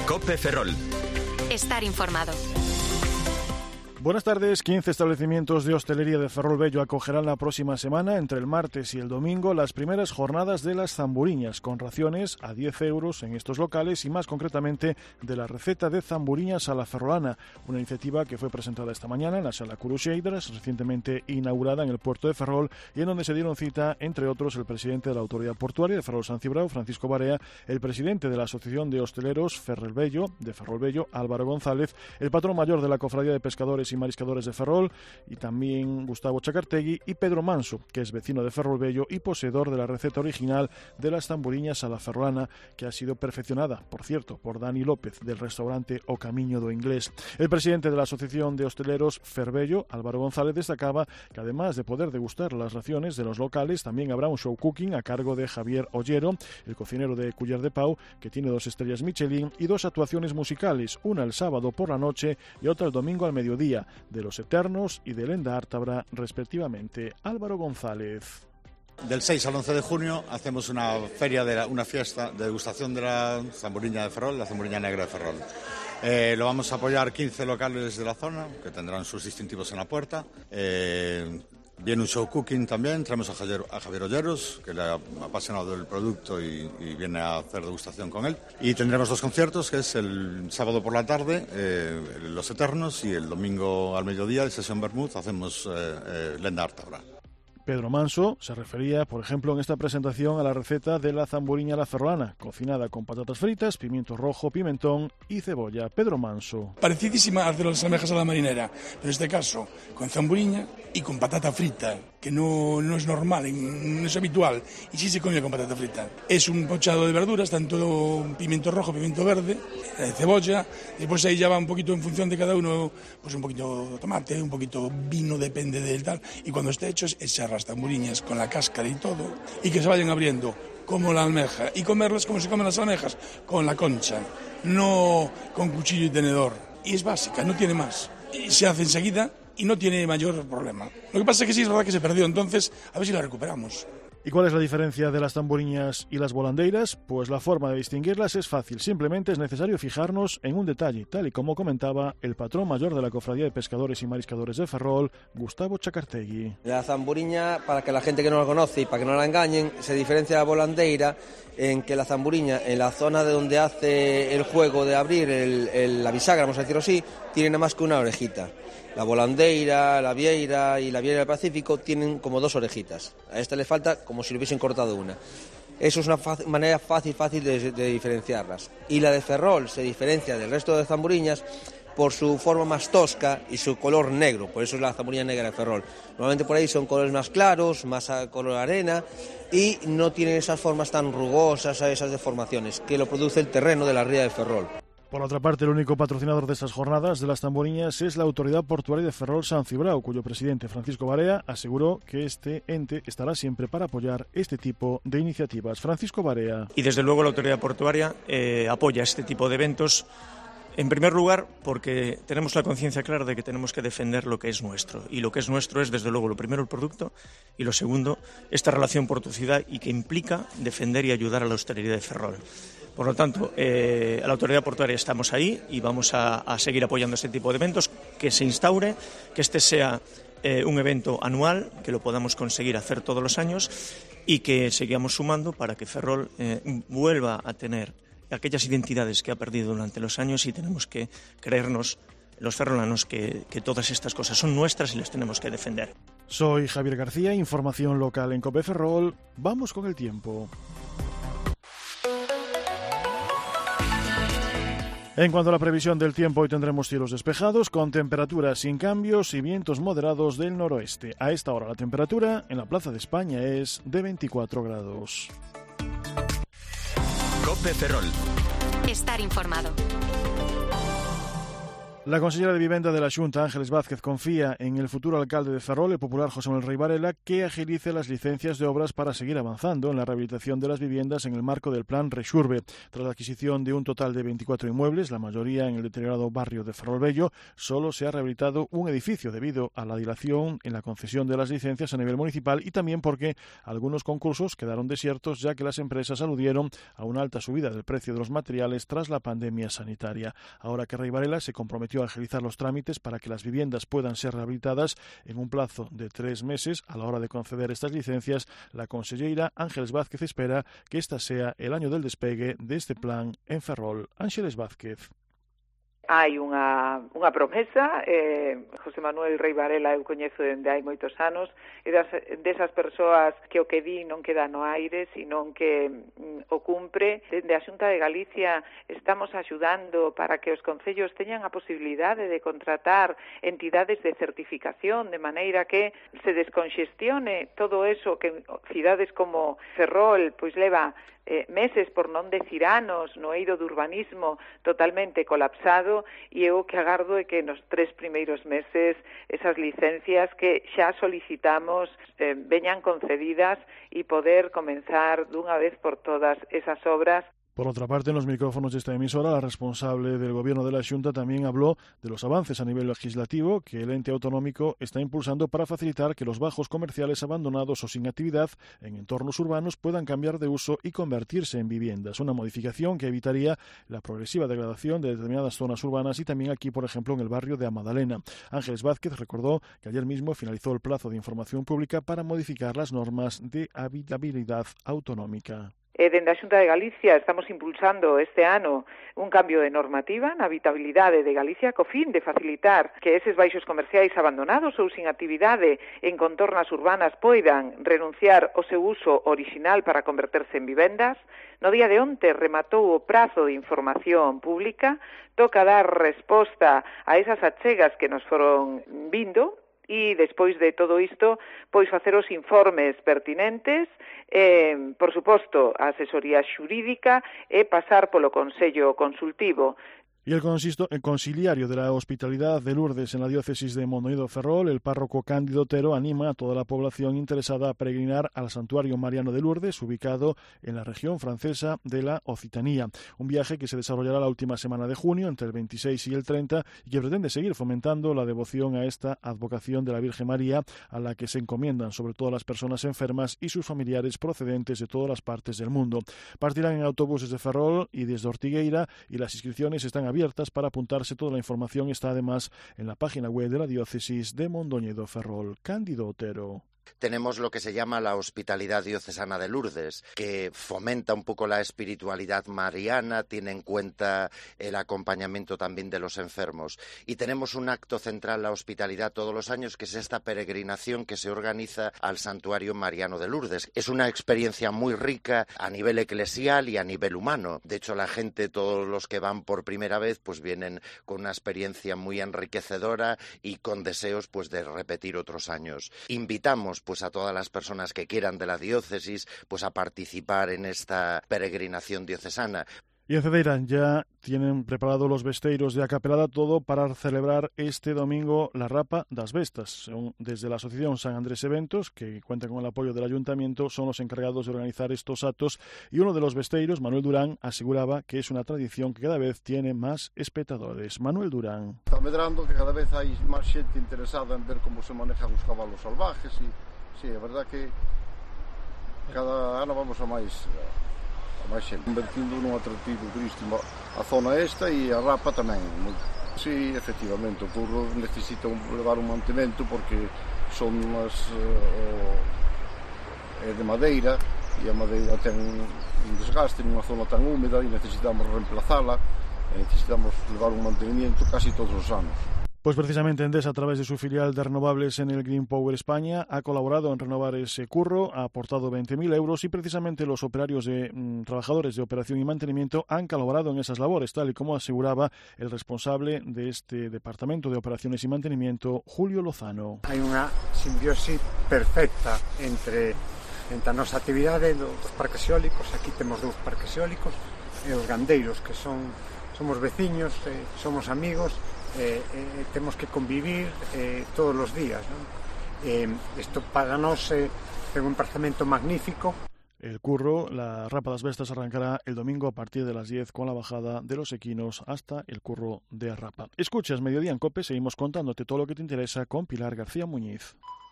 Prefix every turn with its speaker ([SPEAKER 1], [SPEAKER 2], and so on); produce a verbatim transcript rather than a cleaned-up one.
[SPEAKER 1] COPE Ferrol.
[SPEAKER 2] Estar informado.
[SPEAKER 3] Buenas tardes. quince establecimientos de hostelería de Ferrol Vello acogerán la próxima semana, entre el martes y el domingo, las primeras jornadas de las zamburiñas, con raciones a diez euros en estos locales y más concretamente de la receta de zamburiñas a la ferrolana, una iniciativa que fue presentada esta mañana en la Sala Cruxeiras, recientemente inaugurada en el puerto de Ferrol, y en donde se dieron cita, entre otros, el presidente de la Autoridad Portuaria de Ferrol San Cibrao, Francisco Barea, el presidente de la Asociación de Hosteleros Ferrol Vello, de Ferrol Vello, Álvaro González, el patrón mayor de la Cofradía de Pescadores y Mariscadores de Ferrol, y también Gustavo Chacartegui, y Pedro Manso, que es vecino de Ferrol Vello y poseedor de la receta original de las zamburiñas a la ferrolana, que ha sido perfeccionada, por cierto, por Dani López, del restaurante O Camiño do Inglés. El presidente de la Asociación de Hosteleros Fervello, Álvaro González, destacaba que además de poder degustar las raciones de los locales, también habrá un show cooking a cargo de Javier Ollero, el cocinero de Culler de Pau, que tiene dos estrellas Michelin, y dos actuaciones musicales, una el sábado por la noche y otra el domingo al mediodía, de Los Eternos y de Lenda Ártabra, respectivamente. Álvaro González.
[SPEAKER 4] Del seis al once de junio hacemos una feria, de la, una fiesta de degustación de la zamburiña de Ferrol, la zamburiña negra de Ferrol. Eh, lo vamos a apoyar quince locales de la zona, que tendrán sus distintivos en la puerta. Eh, Viene un show cooking también, traemos a Javier, a Javier Olleros, que le ha apasionado del producto y, y viene a hacer degustación con él. Y tendremos dos conciertos, que es el sábado por la tarde, eh, Los Eternos, y el domingo al mediodía, de sesión Bermud, hacemos eh, eh, Lenda Ártabra.
[SPEAKER 3] Pedro Manso se refería, por ejemplo, en esta presentación a la receta de la zamburiña a la ferrolana, cocinada con patatas fritas, pimiento rojo, pimentón y cebolla. Pedro Manso.
[SPEAKER 5] Parecidísima a hacer las almejas a la marinera, pero en este caso con zamburiña y con patata frita, que no, no es normal, no es habitual, y sí se come con patata frita. Es un pochado de verduras, tanto pimiento rojo, pimiento verde, eh, cebolla, después ahí ya va un poquito en función de cada uno, pues un poquito de tomate, un poquito vino, depende del tal, y cuando esté hecho es echar las zamburiñas con la cáscara y todo, y que se vayan abriendo como la almeja, y comerlas como se comen las almejas, con la concha, no con cuchillo y tenedor. Y es básica, no tiene más. Y se hace enseguida y no tiene mayor problema. Lo que pasa es que sí es verdad que se perdió, entonces a ver si la recuperamos.
[SPEAKER 3] ¿Y cuál es la diferencia de las zamburiñas y las volandeiras? Pues la forma de distinguirlas es fácil, simplemente es necesario fijarnos en un detalle, tal y como comentaba el patrón mayor de la Cofradía de Pescadores y Mariscadores de Ferrol, Gustavo Chacartegui.
[SPEAKER 6] La zamburiña, para que la gente que no la conoce y para que no la engañen, se diferencia de la volandeira en que la zamburiña, en la zona de donde hace el juego de abrir el, el, la bisagra, vamos a decirlo así, tiene nada más que una orejita. La volandeira, la vieira y la vieira del Pacífico tienen como dos orejitas. A esta le falta como si le hubiesen cortado una. Eso es una fácil, manera fácil, fácil de, de diferenciarlas. Y la de Ferrol se diferencia del resto de zamburiñas por su forma más tosca y su color negro. Por eso es la zamburiña negra de Ferrol. Normalmente por ahí son colores más claros, más a color arena, y no tienen esas formas tan rugosas, esas deformaciones, que lo produce el terreno de la ría de Ferrol.
[SPEAKER 3] Por otra parte, el único patrocinador de estas jornadas de las zamburiñas es la Autoridad Portuaria de Ferrol San Cibrao, cuyo presidente, Francisco Barea, aseguró que este ente estará siempre para apoyar este tipo de iniciativas. Francisco Barea.
[SPEAKER 7] Y desde luego la Autoridad Portuaria eh, apoya este tipo de eventos, en primer lugar porque tenemos la conciencia clara de que tenemos que defender lo que es nuestro, y lo que es nuestro es desde luego lo primero el producto y lo segundo esta relación por tu ciudad, y que implica defender y ayudar a la hostelería de Ferrol. Por lo tanto, eh, a la Autoridad Portuaria estamos ahí y vamos a, a seguir apoyando este tipo de eventos, que se instaure, que este sea eh, un evento anual, que lo podamos conseguir hacer todos los años y que sigamos sumando para que Ferrol eh, vuelva a tener aquellas identidades que ha perdido durante los años, y tenemos que creernos, los ferrolanos, que, que todas estas cosas son nuestras y las tenemos que defender.
[SPEAKER 3] Soy Javier García, información local en COPE Ferrol. Vamos con el tiempo. En cuanto a la previsión del tiempo, hoy tendremos cielos despejados con temperaturas sin cambios y vientos moderados del noroeste. A esta hora la temperatura en la Plaza de España es de veinticuatro grados.
[SPEAKER 1] COPE Ferrol.
[SPEAKER 2] Estar informado.
[SPEAKER 3] La consellera de Vivenda de la Xunta, Ángeles Vázquez, confía en el futuro alcalde de Ferrol, el popular José Manuel Rey Varela, que agilice las licencias de obras para seguir avanzando en la rehabilitación de las viviendas en el marco del plan Rexurbe. Tras la adquisición de un total de veinticuatro inmuebles, la mayoría en el deteriorado barrio de Ferrol Bello, solo se ha rehabilitado un edificio debido a la dilación en la concesión de las licencias a nivel municipal y también porque algunos concursos quedaron desiertos ya que las empresas aludieron a una alta subida del precio de los materiales tras la pandemia sanitaria. Ahora que Rey Varela se comprometió a agilizar los trámites para que las viviendas puedan ser rehabilitadas en un plazo de tres meses a la hora de conceder estas licencias, la conselleira Ángeles Vázquez espera que este sea el año del despegue de este plan en Ferrol. Ángeles Vázquez.
[SPEAKER 1] Hai unha, unha promesa, eh, José Manuel Rey Varela eu coñezo dende hai moitos anos, e das, desas persoas que o que di non queda no aire, sino que mm, o cumpre. Dende a Xunta de Galicia estamos axudando para que os concellos teñan a posibilidade de contratar entidades de certificación, de maneira que se desconxestione todo eso que cidades como Ferrol pois leva Eh, meses, por non decir anos, no eido de urbanismo totalmente colapsado, e eu que agardo é que nos tres primeiros meses esas licencias que xa solicitamos eh, veñan concedidas e poder comenzar dunha vez por todas esas obras.
[SPEAKER 3] Por otra parte, en los micrófonos de esta emisora, la responsable del Gobierno de la Xunta también habló de los avances a nivel legislativo que el ente autonómico está impulsando para facilitar que los bajos comerciales abandonados o sin actividad en entornos urbanos puedan cambiar de uso y convertirse en viviendas. Una modificación que evitaría la progresiva degradación de determinadas zonas urbanas y también aquí, por ejemplo, en el barrio de Amadalena. Ángeles Vázquez recordó que ayer mismo finalizó el plazo de información pública para modificar las normas de habitabilidad autonómica.
[SPEAKER 1] E dende a Xunta de Galicia estamos impulsando este ano un cambio de normativa na habitabilidade de Galicia co fin de facilitar que eses baixos comerciais abandonados ou sin actividade en contornas urbanas poidan renunciar ao seu uso orixinal para converterse en vivendas. No día de onte rematou o prazo de información pública, toca dar resposta a esas achegas que nos foron vindo, e despois de todo isto, pois facer os informes pertinentes, eh, por suposto, a asesoría xurídica e pasar polo Consello Consultivo.
[SPEAKER 3] Y el, consisto, el conciliario de la Hospitalidad de Lourdes en la diócesis de Mondoñedo-Ferrol, el párroco Cándido Otero, anima a toda la población interesada a peregrinar al Santuario Mariano de Lourdes, ubicado en la región francesa de la Occitania. Un viaje que se desarrollará la última semana de junio, entre el veintiséis y el treinta, y que pretende seguir fomentando la devoción a esta advocación de la Virgen María, a la que se encomiendan sobre todo las personas enfermas y sus familiares procedentes de todas las partes del mundo. Partirán en autobuses de Ferrol y desde Ortigueira, y las inscripciones están abiertas abiertas para apuntarse. Toda la información está además en la página web de la diócesis de Mondoñedo-Ferrol. Cándido Otero.
[SPEAKER 8] Tenemos lo que se llama la Hospitalidad Diocesana de Lourdes, que fomenta un poco la espiritualidad mariana, tiene en cuenta el acompañamiento también de los enfermos. Y tenemos un acto central, la hospitalidad, todos los años, que es esta peregrinación que se organiza al Santuario Mariano de Lourdes. Es una experiencia muy rica a nivel eclesial y a nivel humano. De hecho, la gente, todos los que van por primera vez, pues vienen con una experiencia muy enriquecedora y con deseos pues de repetir otros años. Invitamos pues a todas las personas que quieran de la diócesis pues a participar en esta peregrinación diocesana.
[SPEAKER 3] Y en Cedeira ya tienen preparados los besteiros de Acapelada todo para celebrar este domingo la Rapa das Bestas. Desde la Asociación San Andrés Eventos, que cuenta con el apoyo del Ayuntamiento, son los encargados de organizar estos actos, y uno de los besteiros, Manuel Durán, aseguraba que es una tradición que cada vez tiene más espectadores. Manuel Durán.
[SPEAKER 9] Está medrando que cada vez hai máis xente interesada en ver como se manejan os cabalos salvajes, e sí, é verdad que cada ano vamos a máis máis xente, convertindo nun atractivo turístico a zona esta e a Rapa tamén. Sí, efectivamente, o curro necesita levar un mantemento porque son as uh, é de madeira e a madeira ten un desgaste nunha zona tan húmeda e necesitamos reemplazala, e necesitamos levar un mantenimiento casi todos os anos.
[SPEAKER 3] Pues precisamente Endesa, a través de su filial de renovables en el Green Power España, ha colaborado en renovar ese curro, ha aportado veinte mil euros y precisamente los operarios de mmm, trabajadores de operación y mantenimiento han colaborado en esas labores, tal y como aseguraba el responsable de este departamento de operaciones y mantenimiento, Julio Lozano.
[SPEAKER 10] Hai unha simbiosis perfecta entre, entre a nosa actividade dos parques eólicos, aquí temos dous parques eólicos, e os gandeiros, que son somos veciños, eh, somos amigos, eh, eh, temos que convivir eh, todos os días, non? Eh, isto para nós é eh, un emplazamento magnífico.
[SPEAKER 3] El curro, la Rapa das Bestas, arrancará el domingo a partir de las diez con la bajada de los equinos hasta el curro de Arrapa. Escuchas Mediodía en COPE, seguimos contándote todo lo que te interesa con Pilar García Muñiz.